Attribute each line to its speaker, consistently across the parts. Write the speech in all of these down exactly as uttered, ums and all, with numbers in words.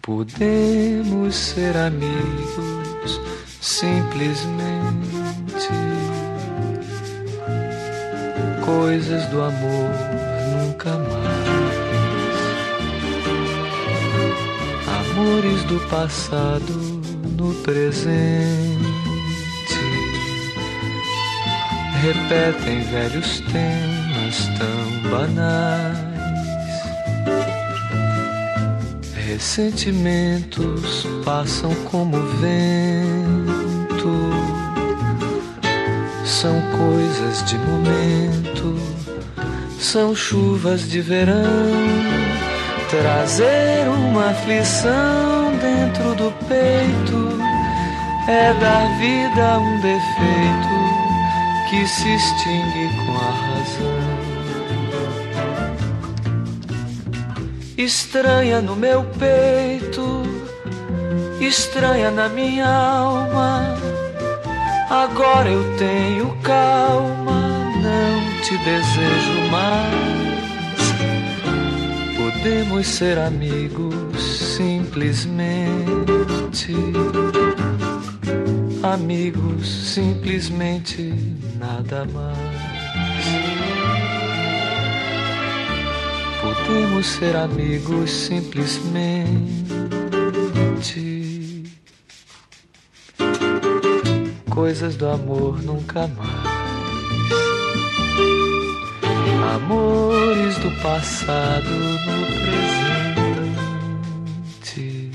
Speaker 1: Podemos ser amigos simplesmente, coisas do amor nunca mais, amores do passado no presente, repetem velhos temas tão banais. Ressentimentos passam como vento, são coisas de momento, são chuvas de verão. Trazer uma aflição dentro do peito é dar vida a um defeito que se extingue com a razão. Estranha no meu peito, estranha na minha alma. Agora eu tenho calma, não te desejo mais. Podemos ser amigos simplesmente, amigos simplesmente, nada mais. Podemos ser amigos simplesmente, coisas do amor nunca mais, amores do passado no presente,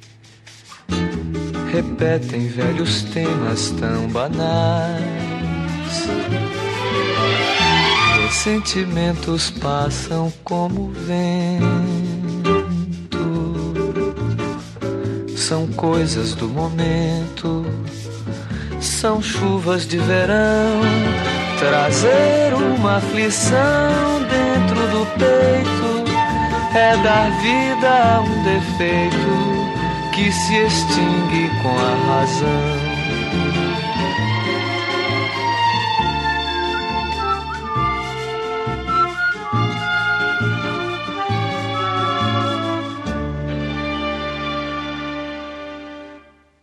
Speaker 1: repetem velhos temas tão banais. Sentimentos passam como vento, são coisas do momento, são chuvas de verão. Trazer uma aflição dentro do peito é dar vida a um defeito que se extingue com a razão.